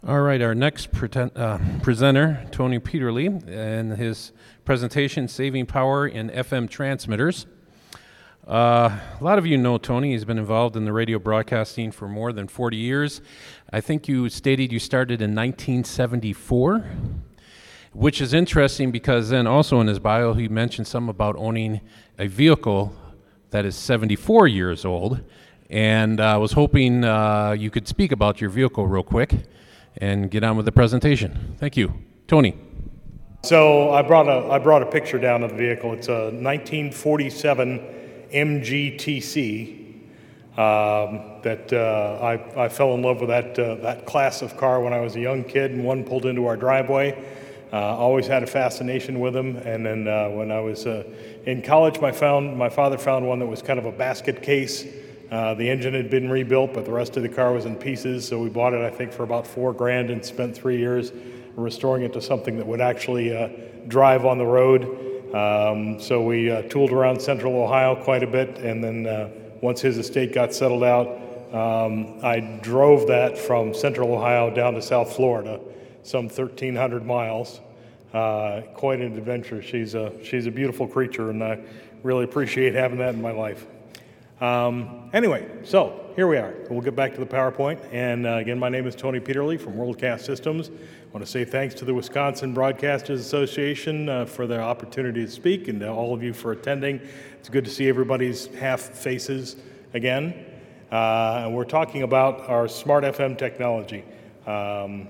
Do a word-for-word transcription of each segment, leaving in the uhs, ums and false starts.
All right, our next preten- uh, presenter, Tony Peterly, and his presentation, Saving Power in F M Transmitters. Uh, a lot of you know Tony. He's been involved in the radio broadcasting for more than forty years. I think you stated you started in nineteen seventy-four, which is interesting because then also in his bio he mentioned some about owning a vehicle that is seventy-four years old, and I uh, was hoping uh, you could speak about your vehicle real quick and get on with the presentation. Thank you. Tony. So I brought a I brought a picture down of the vehicle. It's a nineteen forty-seven M G T C um, that uh, I, I fell in love with that uh, that class of car when I was a young kid, and one pulled into our driveway. Uh, always had a fascination with them, and then uh, when I was uh, in college, my found my father found one that was kind of a basket case. Uh, the engine had been rebuilt, but the rest of the car was in pieces, so we bought it, I think, for about four grand and spent three years restoring it to something that would actually uh, drive on the road. Um, so we uh, tooled around Central Ohio quite a bit, and then uh, once his estate got settled out, um, I drove that from Central Ohio down to South Florida, some thirteen hundred miles. Uh, quite an adventure. She's a, she's a beautiful creature, and I really appreciate having that in my life. Um, anyway, so here we are. We'll get back to the PowerPoint. And uh, again, my name is Tony Peterly from WorldCast Systems. I want to say thanks to the Wisconsin Broadcasters Association uh, for the opportunity to speak, and to all of you for attending. It's good to see everybody's half faces again. Uh, and we're talking about our smart F M technology. Um,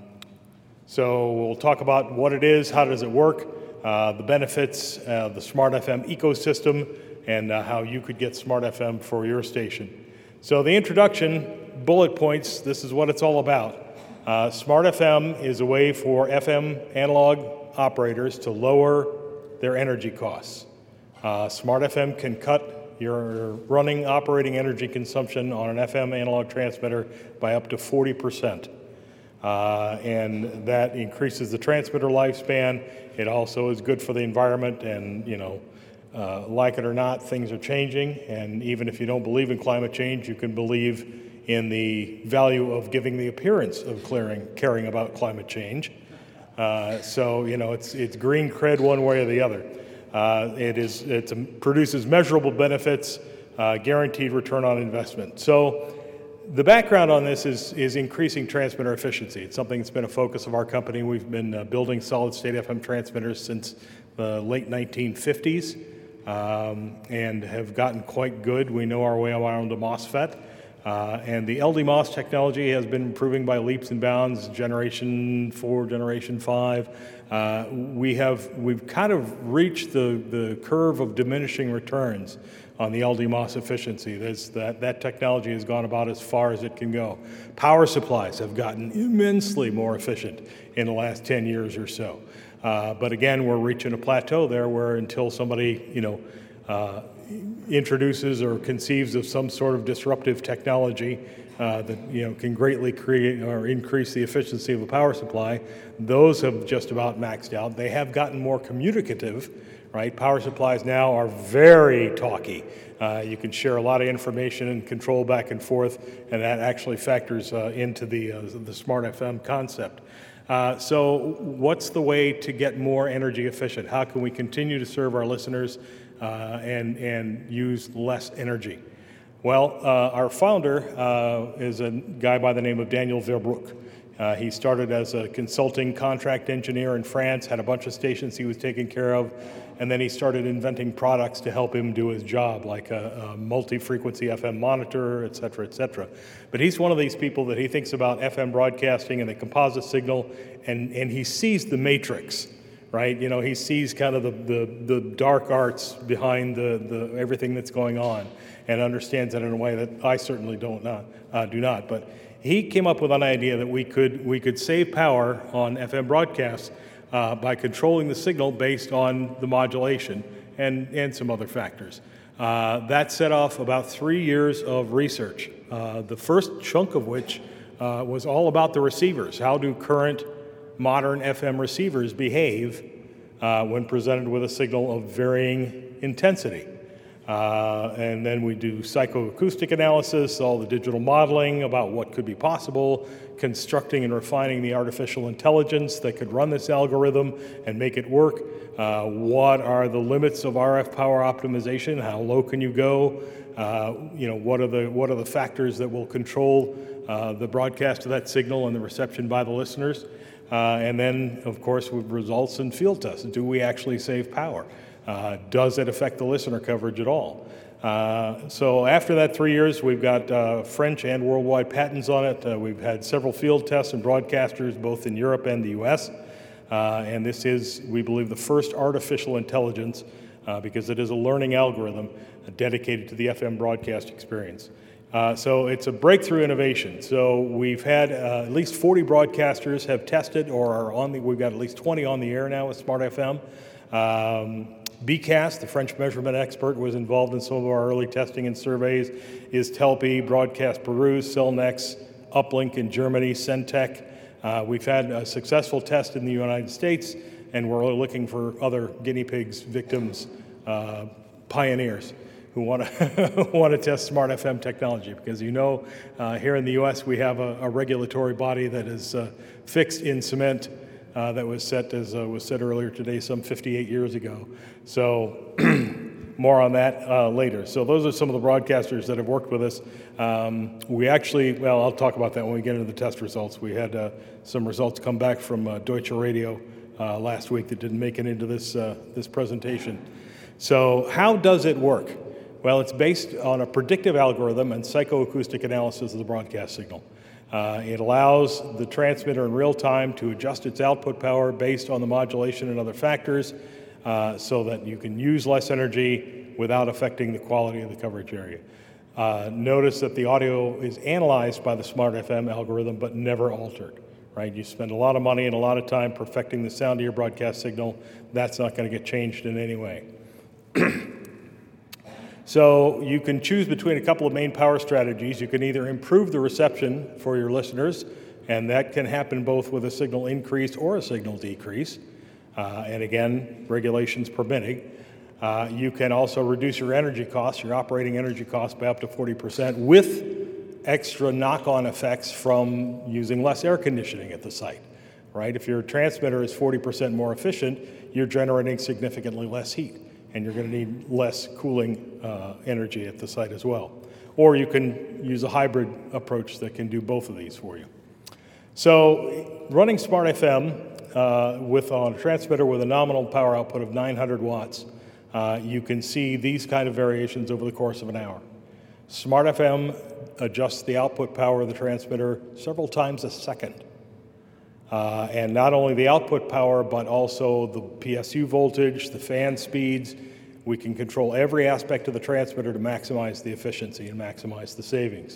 so we'll talk about what it is, how does it work, uh, the benefits, uh, the smart F M ecosystem, and uh, how you could get smart F M for your station. So the introduction, bullet points, this is what it's all about. Uh, smart F M is a way for F M analog operators to lower their energy costs. Uh, smart F M can cut your running operating energy consumption on an F M analog transmitter by up to forty percent. Uh, and that increases the transmitter lifespan. It also is good for the environment, and you know, Uh, like it or not, things are changing, and even if you don't believe in climate change, you can believe in the value of giving the appearance of clearing, caring about climate change. Uh, so, you know, it's it's green cred one way or the other. Uh, it is it produces measurable benefits, uh, guaranteed return on investment. So, the background on this is is increasing transmitter efficiency. It's something that's been a focus of our company. We've been uh, building solid-state F M transmitters since the late nineteen fifties. Um, and have gotten quite good. We know our way around a MOSFET. Uh, and the L D MOS technology has been improving by leaps and bounds, generation four, generation five. Uh, we have, we've kind of reached the, the curve of diminishing returns on the L D MOS efficiency. There's that, that technology has gone about as far as it can go. Power supplies have gotten immensely more efficient in the last ten years or so. Uh, but again, we're reaching a plateau there where until somebody, you know, uh, introduces or conceives of some sort of disruptive technology uh, that, you know, can greatly create or increase the efficiency of a power supply, those have just about maxed out. They have gotten more communicative, right? Power supplies now are very talky. Uh, you can share a lot of information and control back and forth, and that actually factors uh, into the, uh, the smart F M concept. Uh, so what's the way to get more energy efficient? How can we continue to serve our listeners uh, and, and use less energy? Well, uh, our founder uh, is a guy by the name of Daniel Verbruch. Uh, he started as a consulting contract engineer in France, had a bunch of stations he was taking care of, and then he started inventing products to help him do his job, like a, a multi-frequency F M monitor, et cetera, et cetera. But he's one of these people that he thinks about F M broadcasting and the composite signal, and, and he sees the matrix, right? You know, he sees kind of the, the, the dark arts behind the, the everything that's going on, and understands it in a way that I certainly don't not, uh, do not. But he came up with an idea that we could we could save power on F M broadcasts uh, by controlling the signal based on the modulation and, and some other factors. Uh, that set off about three years of research, uh, the first chunk of which uh, was all about the receivers. How do current modern F M receivers behave uh, when presented with a signal of varying intensity? Uh, and then we do psychoacoustic analysis, all the digital modeling about what could be possible, constructing and refining the artificial intelligence that could run this algorithm and make it work. Uh, what are the limits of R F power optimization? How low can you go? Uh, you know, what are the what are the factors that will control uh, the broadcast of that signal and the reception by the listeners? Uh, and then, of course, with results and field tests. Do we actually save power? Uh, does it affect the listener coverage at all? Uh, so after that three years, we've got uh, French and worldwide patents on it. Uh, we've had several field tests and broadcasters, both in Europe and the U S. Uh, and this is, we believe, the first artificial intelligence, uh, because it is a learning algorithm uh, dedicated to the F M broadcast experience. Uh, so it's a breakthrough innovation. So we've had uh, at least forty broadcasters have tested or are on the, we've got at least twenty on the air now with Smart F M. Um, B C A S, the French measurement expert, was involved in some of our early testing and surveys, is Telpe, Broadcast Peru, Cellnex, Uplink in Germany, Centec. Uh, we've had a successful test in the United States, and we're looking for other guinea pigs, victims, uh, pioneers who want to want to test Smart F M technology, because you know uh, here in the U S we have a, a regulatory body that is uh, fixed in cement uh, that was set, as uh, was said earlier today, some fifty-eight years ago. So more on that uh, later. So those are some of the broadcasters that have worked with us. Um, we actually, well, I'll talk about that when we get into the test results. We had uh, some results come back from uh, Deutsche Radio uh, last week that didn't make it into this uh, this presentation. So how does it work? Well, it's based on a predictive algorithm and psychoacoustic analysis of the broadcast signal. Uh, it allows the transmitter in real time to adjust its output power based on the modulation and other factors, uh, so that you can use less energy without affecting the quality of the coverage area. Uh, notice that the audio is analyzed by the Smart F M algorithm but never altered, right? You spend a lot of money and a lot of time perfecting the sound of your broadcast signal. That's not going to get changed in any way. So you can choose between a couple of main power strategies. You can either improve the reception for your listeners, and that can happen both with a signal increase or a signal decrease. Uh, and again, regulations permitting. Uh, you can also reduce your energy costs, your operating energy costs, by up to forty percent with extra knock-on effects from using less air conditioning at the site, right? If your transmitter is forty percent more efficient, you're generating significantly less heat, and you're going to need less cooling uh, energy at the site as well. Or you can use a hybrid approach that can do both of these for you. So running Smart F M uh, with on a transmitter with a nominal power output of nine hundred watts, uh, you can see these kind of variations over the course of an hour. Smart F M adjusts the output power of the transmitter several times a second. Uh, and not only the output power, but also the P S U voltage, the fan speeds. We can control every aspect of the transmitter to maximize the efficiency and maximize the savings.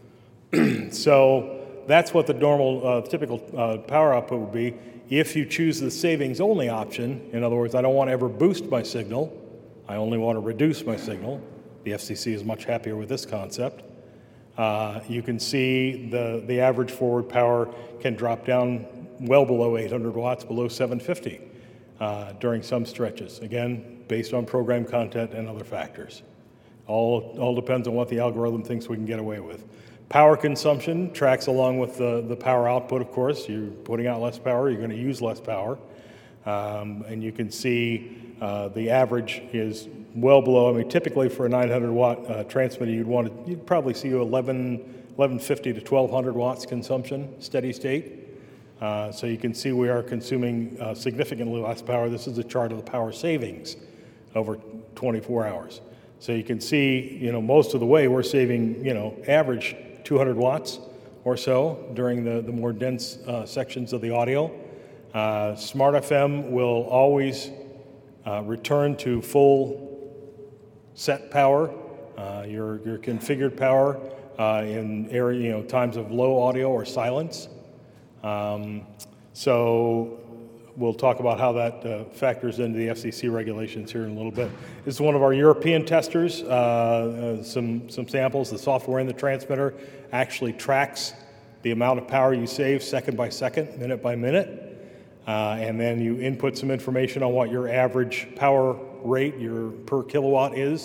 So that's what the normal, uh, typical uh, power output would be. If you choose the savings only option, in other words, I don't want to ever boost my signal, I only want to reduce my signal. The F C C is much happier with this concept. Uh, you can see the, the average forward power can drop down well below eight hundred watts, below seven fifty uh, during some stretches. Again, based on program content and other factors. All, all depends on what the algorithm thinks we can get away with. Power consumption tracks along with the, the power output, of course. You're putting out less power, you're going to use less power. Um, and you can see uh, the average is well below. I mean, typically for a nine hundred watt uh, transmitter, you'd want to, you'd probably see eleven fifty to twelve hundred watts consumption, steady state. Uh, so you can see we are consuming uh, significantly less power. This is a chart of the power savings over twenty-four hours. So you can see, you know, most of the way we're saving, you know, average two hundred watts or so during the, the more dense uh, sections of the audio. Uh, Smart F M will always uh, return to full set power, uh, your, your configured power uh, in area, you know, times of low audio or silence. Um, so we'll talk about how that uh, factors into the F C C regulations here in a little bit. This is one of our European testers, uh, uh, some, some samples. The software in the transmitter actually tracks the amount of power you save second by second, minute by minute. Uh, and then you input some information on what your average power rate, your per kilowatt is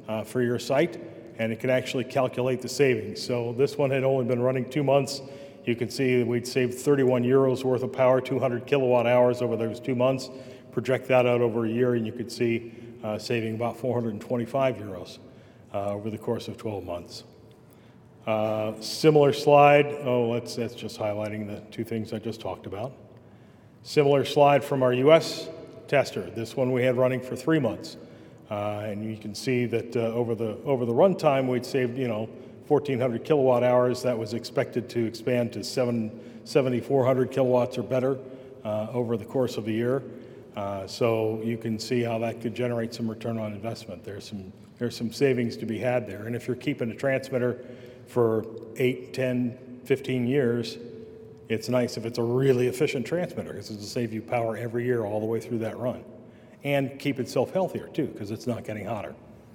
uh, for your site, and it can actually calculate the savings. So this one had only been running two months. You can see that we'd saved thirty-one euros worth of power, two hundred kilowatt hours over those two months. Project that out over a year, and you could see uh, saving about four hundred twenty-five euros uh, over the course of twelve months. Uh, similar slide. Oh, that's, that's just highlighting the two things I just talked about. Similar slide from our U S tester. This one we had running for three months. Uh, and you can see that uh, over the over the runtime, we'd saved, you know, fourteen hundred kilowatt hours. That was expected to expand to seventy-four hundred kilowatts or better uh, over the course of a year. Uh, so you can see how that could generate some return on investment. There's some there's some savings to be had there. And if you're keeping a transmitter for eight, ten, fifteen years, it's nice if it's a really efficient transmitter, because it'll save you power every year all the way through that run. And keep itself healthier too, because it's not getting hotter.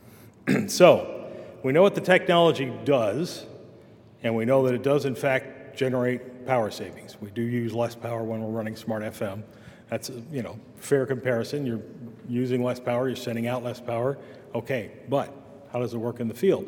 So we know what the technology does, and we know that it does in fact generate power savings. We do use less power when we're running Smart F M. That's a, you know, fair comparison. You're using less power, you're sending out less power. Okay, but how does it work in the field?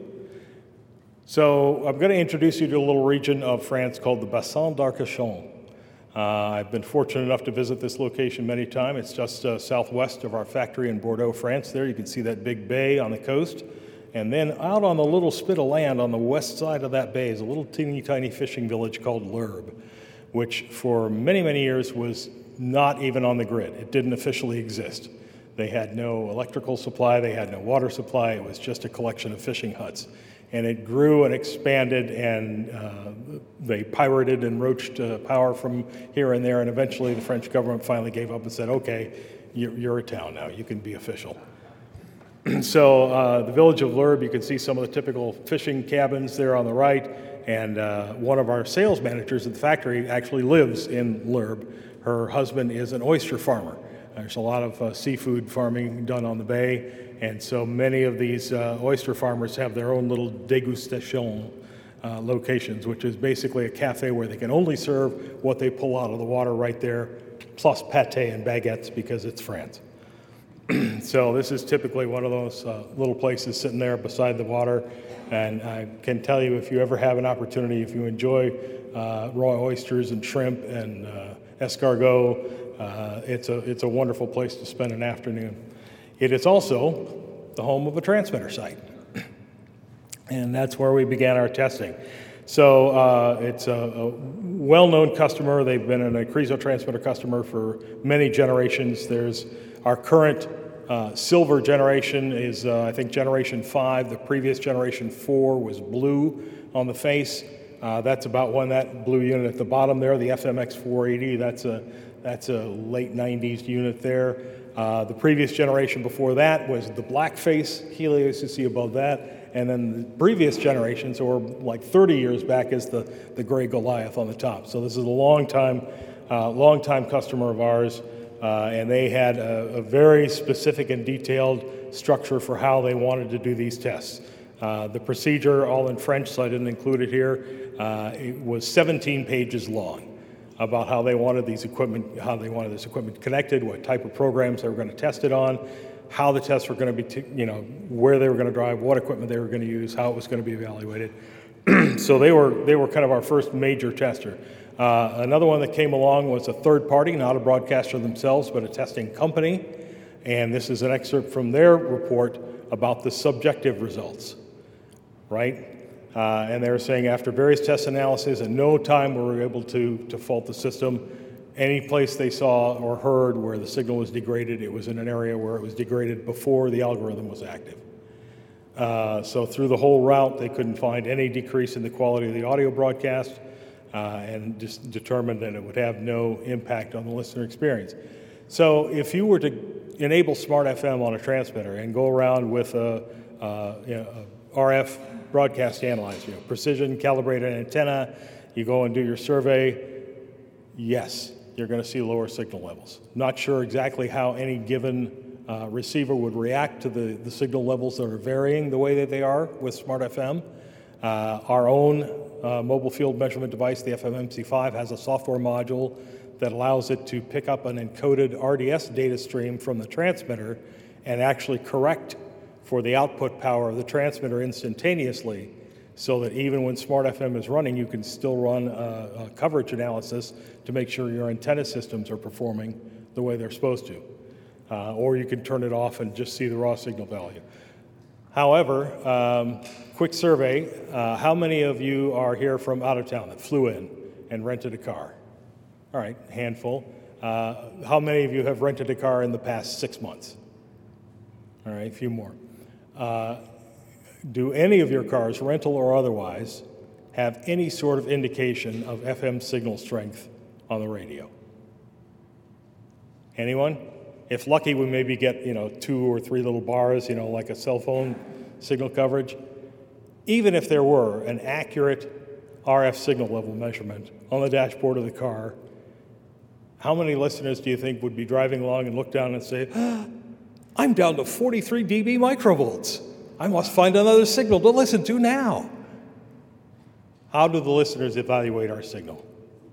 So I'm going to introduce you to a little region of France called the Bassin d'Arcachon. Uh, I've been fortunate enough to visit this location many times. It's just uh, southwest of our factory in Bordeaux, France. There you can see that big bay on the coast. And then out on the little spit of land on the west side of that bay is a little teeny tiny fishing village called L'Herbe, which for many, many years was not even on the grid. It didn't officially exist. They had no electrical supply, they had no water supply, it was just a collection of fishing huts. And it grew and expanded, and uh, they pirated and roached uh, power from here and there, and eventually the French government finally gave up and said, okay, you're, you're a town now, you can be official. So uh, the village of L'Herbe, you can see some of the typical fishing cabins there on the right, and uh, one of our sales managers at the factory actually lives in L'Herbe. Her husband is an oyster farmer. There's a lot of uh, seafood farming done on the bay, and so many of these uh, oyster farmers have their own little degustation uh, locations, which is basically a cafe where they can only serve what they pull out of the water right there, plus pâté and baguettes, because it's France. So this is typically one of those uh, little places sitting there beside the water, and I can tell you, if you ever have an opportunity, if you enjoy uh, raw oysters and shrimp and uh, escargot, uh, it's a it's a wonderful place to spend an afternoon. It is also the home of a transmitter site, and that's where we began our testing. So uh, it's a, a well-known customer. They've been an Acriso transmitter customer for many generations. There's our current uh, silver generation is, uh, I think, generation five. The previous generation four was blue on the face. Uh, that's about when that blue unit at the bottom there, the F M X four eighty, that's a, that's a late nineties unit there. Uh, the previous generation before that was the black face Helios you see above that. And then the previous generations, or like thirty years back, is the, the gray Goliath on the top. So this is a long time, uh, long time customer of ours. Uh, and they had a, a very specific and detailed structure for how they wanted to do these tests. Uh, the procedure, all in French, so I didn't include it here, uh, it was seventeen pages long about how they wanted these equipment, how they wanted this equipment connected, what type of programs they were going to test it on, how the tests were going to be, t- you know, where they were going to drive, what equipment they were going to use, how it was going to be evaluated. So they were they were kind of our first major tester. Uh, another one that came along was a third party, not a broadcaster themselves, but a testing company. And this is an excerpt from their report about the subjective results, right? Uh, and they were saying after various test analyses, at no time were we able to, to fault the system. Any place they saw or heard where the signal was degraded, it was in an area where it was degraded before the algorithm was active. Uh, so through the whole route, they couldn't find any decrease in the quality of the audio broadcast, uh, and just determined that it would have no impact on the listener experience. So if you were to enable Smart F M on a transmitter and go around with a, uh, you know, a R F broadcast analyzer, you know, precision calibrated antenna, you go and do your survey, yes, you're going to see lower signal levels. Not sure exactly how any given uh, receiver would react to the, the signal levels that are varying the way that they are with Smart F M. Uh, our own uh, mobile field measurement device, the F M M C five, has a software module that allows it to pick up an encoded R D S data stream from the transmitter and actually correct for the output power of the transmitter instantaneously, so that even when Smart F M is running, you can still run a, a coverage analysis to make sure your antenna systems are performing the way they're supposed to. Uh, or you can turn it off and just see the raw signal value. However, um, quick survey, uh, how many of you are here from out of town that flew in and rented a car? All right, handful. Uh, how many of you have rented a car in the past six months? All right, a few more. Uh, do any of your cars, rental or otherwise, have any sort of indication of F M signal strength on the radio? Anyone? If lucky, we maybe get, you know, two or three little bars, you know, like a cell phone signal coverage. Even if there were an accurate R F signal level measurement on the dashboard of the car, how many listeners do you think would be driving along and look down and say, ah, I'm down to forty-three d B microvolts. I must find another signal to listen to now. How do the listeners evaluate our signal?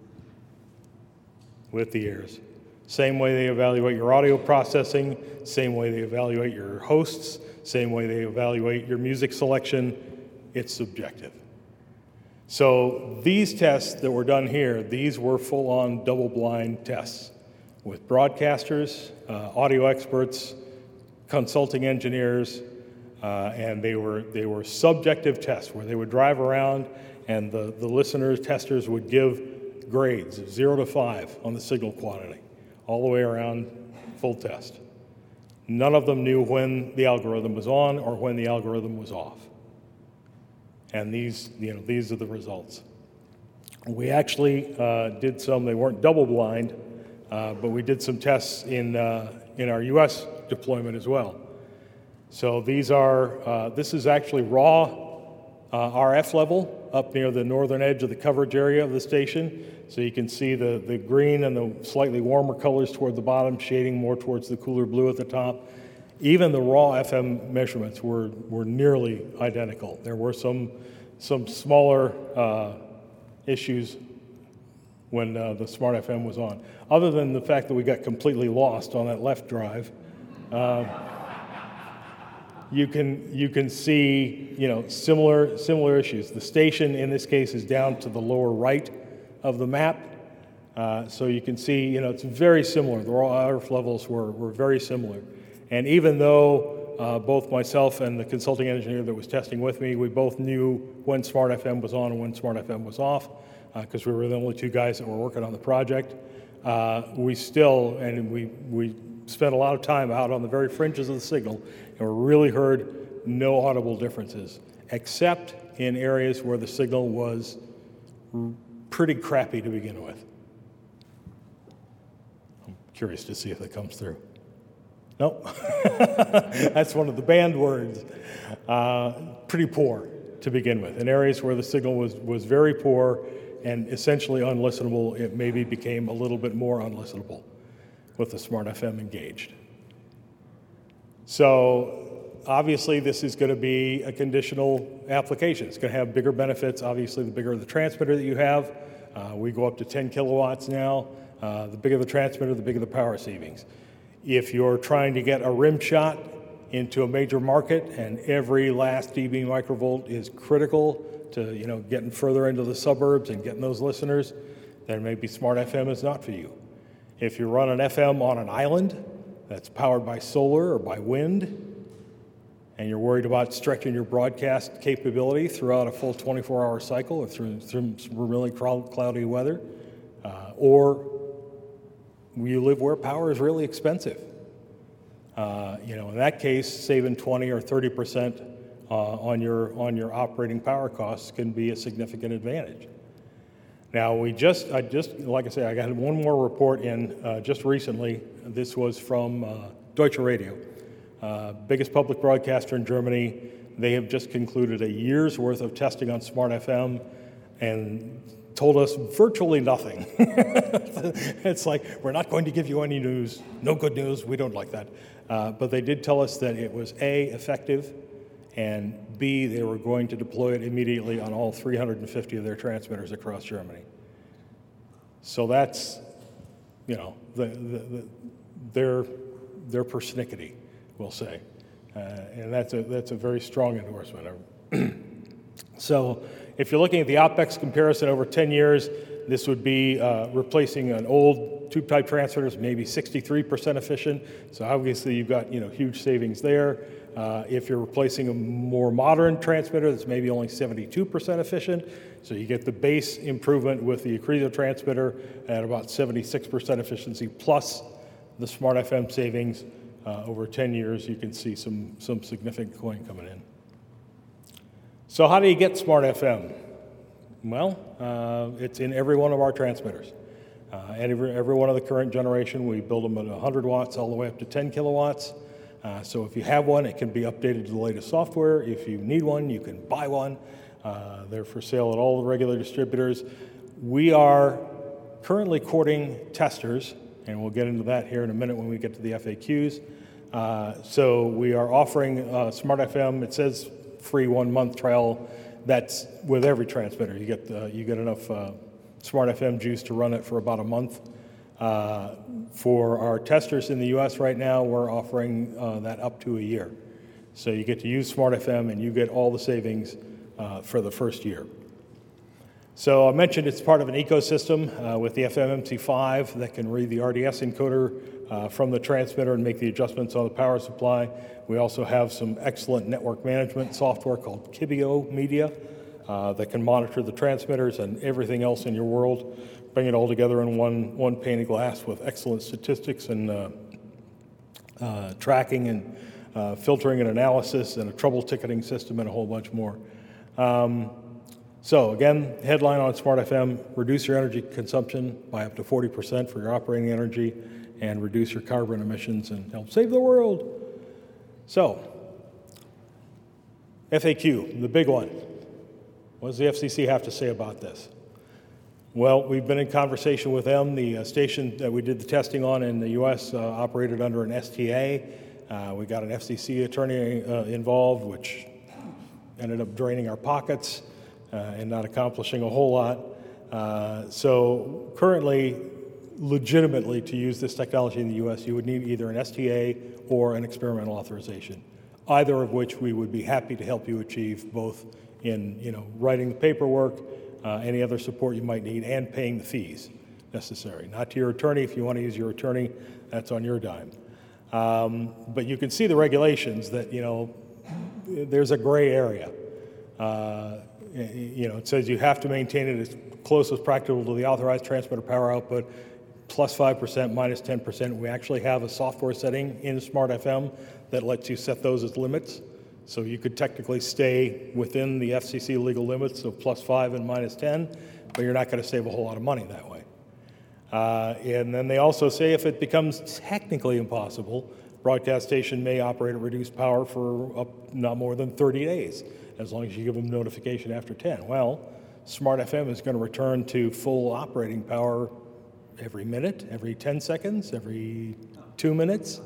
With the ears. Same way they evaluate your audio processing, same way they evaluate your hosts, same way they evaluate your music selection. It's subjective. So these tests that were done here, these were full-on double-blind tests with broadcasters, uh, audio experts, consulting engineers, uh, and they were they were subjective tests where they would drive around and the, the listeners, testers would give grades, zero to five on the signal quantity, all the way around, full test. None of them knew when the algorithm was on or when the algorithm was off. And these, you know, these are the results. We actually uh, did some, they weren't double blind, uh, but we did some tests in, uh, in our U S deployment as well. So these are, uh, this is actually raw uh, R F level up near the northern edge of the coverage area of the station. So you can see the, the green and the slightly warmer colors toward the bottom, shading more towards the cooler blue at the top. Even the raw F M measurements were, were nearly identical. There were some, some smaller uh, issues when uh, the Smart F M was on. Other than the fact that we got completely lost on that left drive, uh, you can, you can see, you know, similar, similar issues. The station in this case is down to the lower right of the map. Uh, so you can see, you know, it's very similar. The raw R F levels were, were very similar. And even though uh, both myself and the consulting engineer that was testing with me, we both knew when Smart F M was on and when Smart F M was off, because uh, we were the only two guys that were working on the project, uh, we still, and we, we spent a lot of time out on the very fringes of the signal, and we really heard no audible differences, except in areas where the signal was pretty crappy to begin with. I'm curious to see if that comes through. Nope. That's one of the banned words. Uh, pretty poor to begin with. In areas where the signal was, was very poor and essentially unlistenable, it maybe became a little bit more unlistenable with the Smart F M engaged. So obviously this is going to be a conditional application. It's going to have bigger benefits. Obviously the bigger the transmitter that you have, uh, we go up to ten kilowatts now. Uh, the bigger the transmitter, the bigger the power savings. If you're trying to get a rim shot into a major market and every last dB microvolt is critical to, you know, getting further into the suburbs and getting those listeners, then maybe Smart F M is not for you. If you run an F M on an island that's powered by solar or by wind, and you're worried about stretching your broadcast capability throughout a full twenty-four hour cycle or through, through some really cloudy weather, uh, or you live where power is really expensive. Uh, you know, in that case, saving twenty or thirty percent uh, on your on your operating power costs can be a significant advantage. Now, we just, I just, like I say, I got one more report in uh, just recently. This was from uh, Deutsche Radio, uh, biggest public broadcaster in Germany. They have just concluded a year's worth of testing on Smart F M and told us virtually nothing. It's like, we're not going to give you any news, no good news, we don't like that. Uh, but they did tell us that it was A, effective, and B, they were going to deploy it immediately on all three hundred fifty of their transmitters across Germany. So that's, you know, the, the, the, their, their persnickety, we'll say. Uh, and that's a, that's a very strong endorsement. So if you're looking at the OpEx comparison over ten years, this would be uh, replacing an old tube-type transmitter, maybe sixty-three percent efficient. So obviously you've got, you know, huge savings there. Uh, if you're replacing a more modern transmitter that's maybe only seventy-two percent efficient, so you get the base improvement with the Accredo transmitter at about seventy-six percent efficiency plus the Smart F M savings. Uh, over ten years, you can see some, some significant coin coming in. So how do you get Smart F M? Well, uh, it's in every one of our transmitters. Uh, and every, every one of the current generation, we build them at one hundred watts all the way up to ten kilowatts. Uh, so if you have one, it can be updated to the latest software. If you need one, you can buy one. Uh, they're for sale at all the regular distributors. We are currently courting testers, and we'll get into that here in a minute when we get to the F A Qs. Uh, so we are offering uh, Smart F M. It says free one-month trial. That's with every transmitter. You get uh, you get enough uh, Smart F M juice to run it for about a month. Uh, for our testers in the U S right now, we're offering uh, that up to a year. So you get to use Smart F M and you get all the savings uh, for the first year. So I mentioned it's part of an ecosystem uh, with the F M M C five that can read the R D S encoder uh, from the transmitter and make the adjustments on the power supply. We also have some excellent network management software called Kibio Media uh, that can monitor the transmitters and everything else in your world, bring it all together in one, one pane of glass with excellent statistics and uh, uh, tracking and uh, filtering and analysis and a trouble ticketing system and a whole bunch more. Um, So again, headline on Smart F M, reduce your energy consumption by up to forty percent for your operating energy and reduce your carbon emissions and help save the world. So, F A Q, the big one. What does the F C C have to say about this? Well, we've been in conversation with them. The uh, station that we did the testing on in the U S uh, operated under an S T A. Uh, we got an F C C attorney uh, involved, which ended up draining our pockets. Uh, and not accomplishing a whole lot. Uh, so currently, legitimately, to use this technology in the U S, you would need either an S T A or an experimental authorization, either of which we would be happy to help you achieve, both in, you know, writing the paperwork, uh, any other support you might need, and paying the fees necessary. Not to your attorney. If you want to use your attorney, that's on your dime. Um, but you can see the regulations that, you know, there's a gray area. Uh, You know, it says you have to maintain it as close as practical to the authorized transmitter power output, plus five percent, minus ten percent. We actually have a software setting in Smart F M that lets you set those as limits. So you could technically stay within the F C C legal limits of plus five and minus ten, but you're not going to save a whole lot of money that way. Uh, and then they also say if it becomes technically impossible, broadcast station may operate at reduced power for up not more than thirty days. As long as you give them notification after ten. Well, Smart F M is going to return to full operating power every minute, every ten seconds, every two minutes.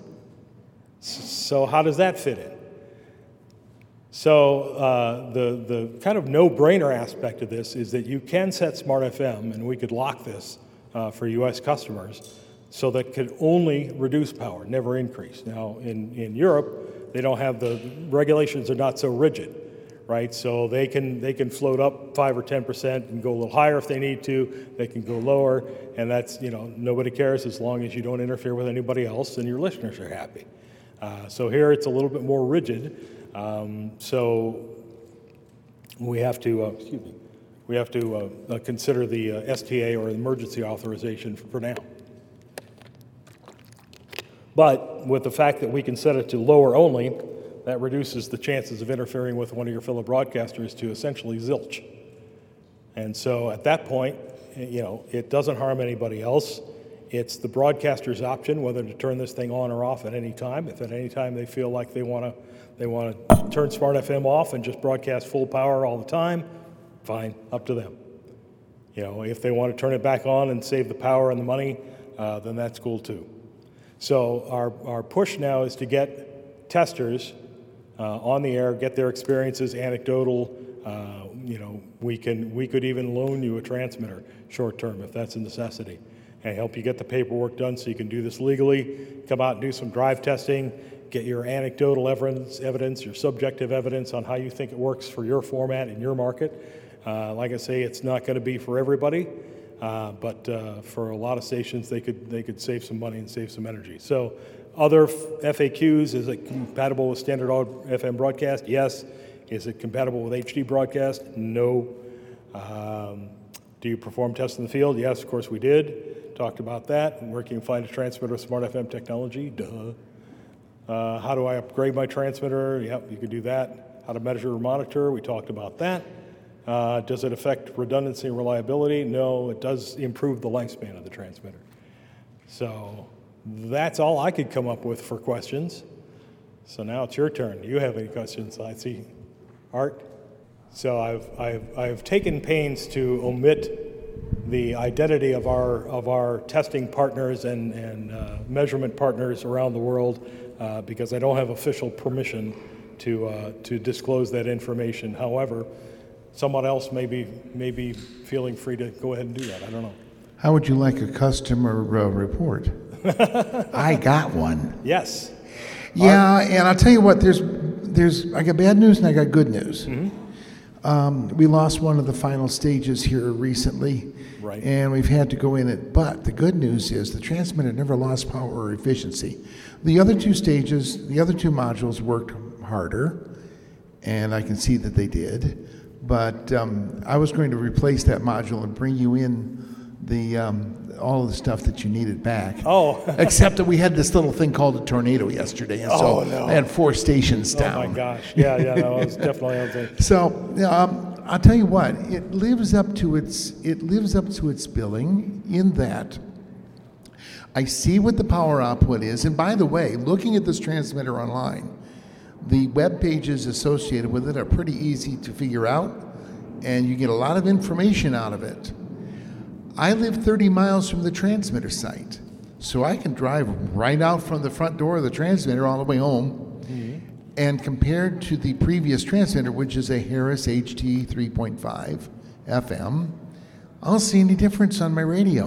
So how does that fit in? So uh, the, the kind of no-brainer aspect of this is that you can set Smart F M, and we could lock this uh, for U S customers, so that could only reduce power, never increase. Now, in, in Europe, they don't have the, regulations are not so rigid. Right, so they can they can float up five or ten percent and go a little higher if they need to. They can go lower, and that's, you know, nobody cares as long as you don't interfere with anybody else and your listeners are happy. Uh, so here it's a little bit more rigid. Um, so we have to uh, excuse me, we have to uh, uh, consider the uh, S T A or emergency authorization for, for now. But with the fact that we can set it to lower only, that reduces the chances of interfering with one of your fellow broadcasters to essentially zilch. And so at that point, you know, it doesn't harm anybody else. It's the broadcaster's option whether to turn this thing on or off at any time. If at any time they feel like they want to they want to turn Smart F M off and just broadcast full power all the time, fine, up to them. You know, if they want to turn it back on and save the power and the money, uh, then that's cool too. So our, our push now is to get testers Uh, on the air, get their experiences, anecdotal. Uh, you know, we can we could even loan you a transmitter short term if that's a necessity, and help you get the paperwork done so you can do this legally. Come out and do some drive testing, get your anecdotal evidence, evidence, your subjective evidence on how you think it works for your format in your market. Uh, like I say, it's not going to be for everybody, uh, but uh, for a lot of stations, they could they could save some money and save some energy. So, other F A Qs: is it compatible with standard F M broadcast? Yes. Is it compatible with H D broadcast? No. Um, do you perform tests in the field? Yes, of course we did. Talked about that. And where can you find a transmitter with smart F M technology? Duh. Uh, how do I upgrade my transmitter? Yep, you can do that. How to measure or monitor? We talked about that. Uh, does it affect redundancy and reliability? No, it does improve the lifespan of the transmitter. So that's all I could come up with for questions. So now it's your turn. Do you have any questions? I see Art. So I've, I've, I've taken pains to omit the identity of our, of our testing partners and, and uh, measurement partners around the world uh, because I don't have official permission to, uh, to disclose that information. However, someone else may be, may be feeling free to go ahead and do that. I don't know. How would you like a customer uh, report? I got one. Yes. Yeah, and I'll tell you what, there's, there's, I got bad news and I got good news. Mm-hmm. Um, we lost one of the final stages here recently, right. And we've had to go in it. But the good news is the transmitter never lost power or efficiency. The other two stages, the other two modules worked harder, and I can see that they did. But um, I was going to replace that module and bring you in the um, all of the stuff that you needed back. Oh. Except that we had this little thing called a tornado yesterday, and so oh, no. I had four stations down. Oh my gosh! Yeah, yeah, no, it was definitely on the. So um, I'll tell you what, it lives up to its it lives up to its billing in that I see what the power output is, and by the way, looking at this transmitter online, the web pages associated with it are pretty easy to figure out, and you get a lot of information out of it. I live thirty miles from the transmitter site, so I can drive right out from the front door of the transmitter all the way home. Mm-hmm. And compared to the previous transmitter, which is a Harris H T three point five F M, I don't see any difference on my radio.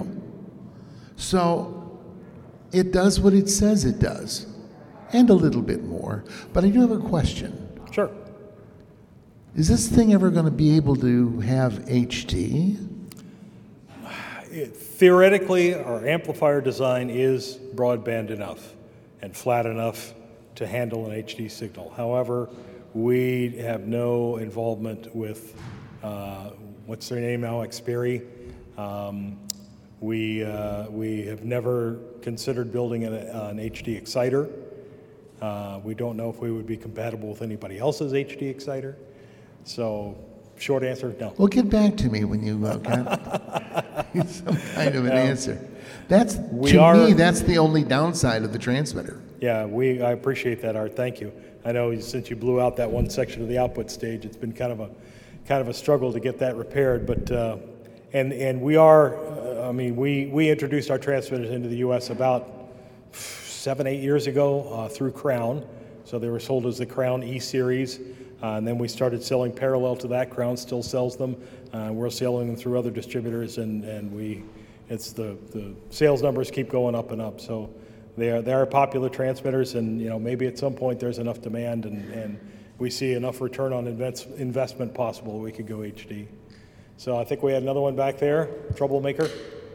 So it does what it says it does, and a little bit more. But I do have a question. Sure. Is this thing ever going to be able to have H D? It, theoretically, our amplifier design is broadband enough and flat enough to handle an H D signal. However, we have no involvement with, uh, what's their name now, Xperi. Um, we, uh, we have never considered building an, an H D exciter. Uh, we don't know if we would be compatible with anybody else's H D exciter. So, short answer, no. Well, get back to me when you uh, got some kind of an Yeah. answer. That's We to are- me. That's the only downside of the transmitter. Yeah, we, I appreciate that, Art. Thank you. I know since you blew out that one section of the output stage, it's been kind of a, kind of a struggle to get that repaired. But uh, and and we are, uh, I mean, we we introduced our transmitters into the U S about seven, eight years ago uh, through Crown. So they were sold as the Crown E Series, uh, and then we started selling parallel to that. Crown still sells them. Uh, we're selling them through other distributors, and and we, it's the the sales numbers keep going up and up. So. They are, they are popular transmitters, and you know maybe at some point there's enough demand and, and we see enough return on invest, investment possible we could go H D. So I think we had another one back there, troublemaker.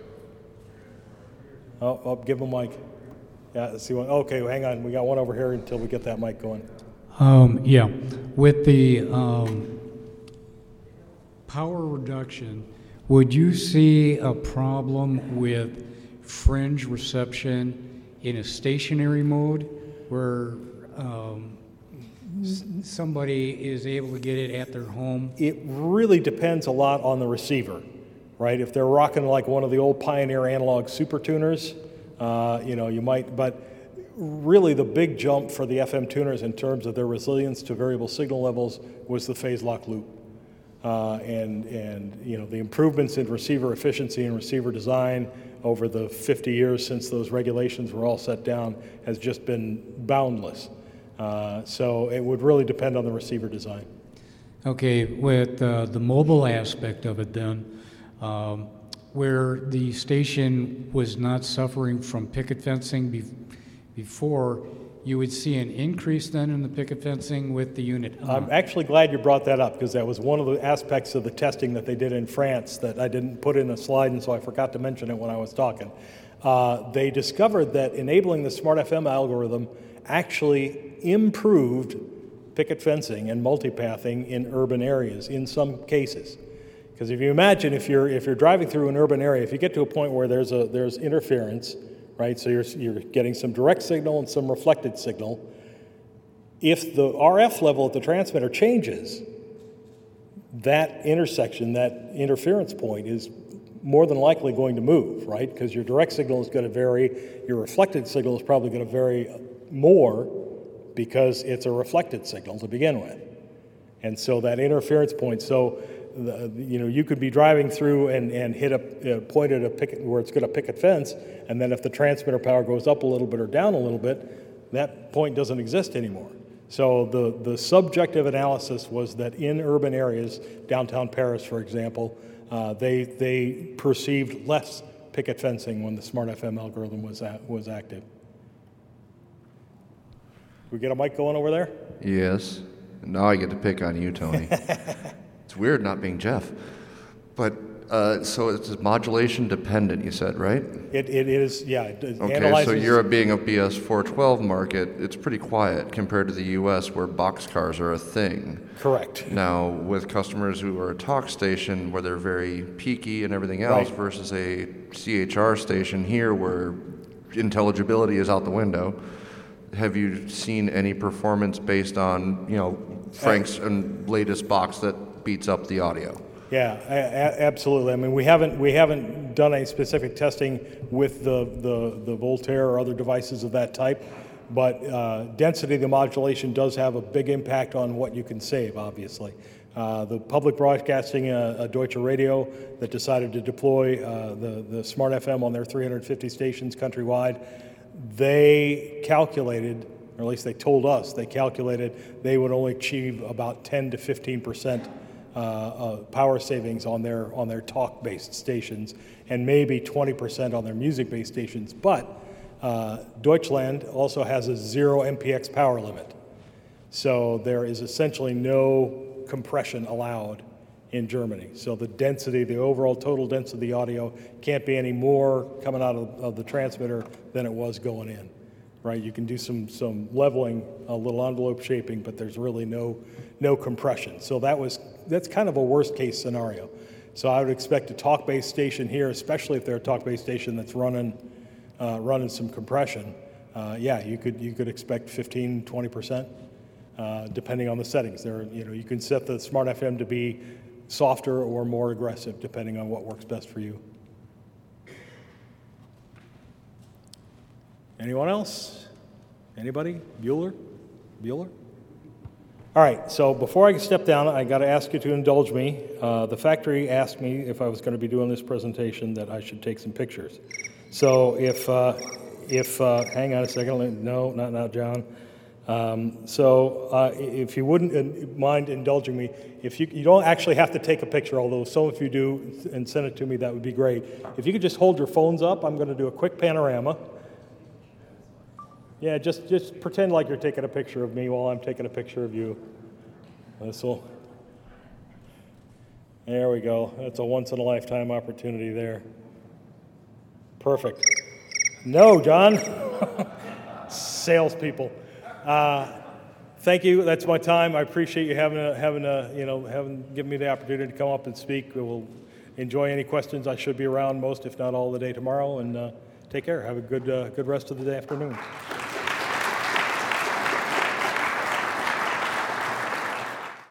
Oh, oh give him a mic. Yeah, let's see one. Okay, well, hang on. We got one over here until we get that mic going. Um, yeah, with the um, power reduction, would you see a problem with fringe reception in a stationary mode where um, s- somebody is able to get it at their home? It really depends a lot on the receiver, right? If they're rocking like one of the old Pioneer analog super tuners, uh, you know, you might, but really the big jump for the F M tuners in terms of their resilience to variable signal levels was the phase lock loop. Uh, and, and, you know, the improvements in receiver efficiency and receiver design over the fifty years since those regulations were all set down has just been boundless. Uh, so it would really depend on the receiver design. Okay, with uh, the mobile aspect of it then, um, where the station was not suffering from picket fencing be- before, you would see an increase then in the picket fencing with the unit on. I'm actually glad you brought that up, because that was one of the aspects of the testing that they did in France that I didn't put in a slide, and so I forgot to mention it when I was talking. Uh, they discovered that enabling the Smart F M algorithm actually improved picket fencing and multipathing in urban areas in some cases. Because if you imagine, if you're if you're driving through an urban area, if you get to a point where there's a there's interference, right? So you're you're getting some direct signal and some reflected signal. If the R F level at the transmitter changes, that intersection, that interference point is more than likely going to move, right? Because your direct signal is going to vary, your reflected signal is probably going to vary more because it's a reflected signal to begin with. And so that interference point, so the, you know, you could be driving through and, and hit a uh, point at a picket where it's going to picket fence, and then if the transmitter power goes up a little bit or down a little bit, that point doesn't exist anymore. So the, the subjective analysis was that in urban areas, downtown Paris, for example, uh, they they perceived less picket fencing when the Smart F M algorithm was at, was active. We get a mic going over there? Yes. Now I get to pick on you, Tony. It's weird not being Jeff. But, uh, so it's modulation dependent, you said, right? It, it is, yeah. It Okay, analyzes, so Europe being a B S four twelve market, it's pretty quiet compared to the U S where boxcars are a thing. correct. Now, with customers who are a talk station where they're very peaky and everything else Right. versus a C H R station here where intelligibility is out the window, have you seen any performance based on, you know, Frank's and latest box that beats up the audio? Yeah, a- a- absolutely. I mean, we haven't we haven't done any specific testing with the the, the Voltaire or other devices of that type, but uh, density of the modulation does have a big impact on what you can save. Obviously, uh, the public broadcasting, uh, uh, Deutsche Radio, that decided to deploy uh, the the Smart F M on their three hundred fifty stations countrywide, they calculated, or at least they told us, they calculated they would only achieve about ten to fifteen percent uh, uh, power savings on their on their talk-based stations, and maybe twenty percent on their music-based stations. But uh, Deutschland also has a zero M P X power limit, so there is essentially no compression allowed in Germany. So the density, the overall total density of the audio can't be any more coming out of, of the transmitter than it was going in, right? You can do some some leveling, a little envelope shaping, but there's really no no compression. So that was that's kind of a worst case scenario. So I would expect a talk-based station here, especially if they're a talk-based station that's running uh, running some compression. Uh, yeah, you could you could expect fifteen, twenty percent, uh, depending on the settings. There, you know, you can set the Smart F M to be softer or more aggressive, depending on what works best for you. Anyone else? Anybody? Bueller? Bueller? All right, so before I step down, I got to ask you to indulge me. Uh, the factory asked me if I was going to be doing this presentation that I should take some pictures. So if, uh, if uh, hang on a second, no, not now, John. Um, so uh, if you wouldn't mind indulging me, if you, you don't actually have to take a picture, although some of you do, and send it to me, that would be great. If you could just hold your phones up, I'm going to do a quick panorama. Yeah, just, just pretend like you're taking a picture of me while I'm taking a picture of you. This'll, there we go. That's a once-in-a-lifetime opportunity there. Perfect. No, John. Salespeople. Uh, thank you. That's my time. I appreciate you having a, having a, you know, having given me the opportunity to come up and speak. We will enjoy any questions. I should be around most, if not all, the day tomorrow. And uh, take care. Have a good, uh, good rest of the day afternoon.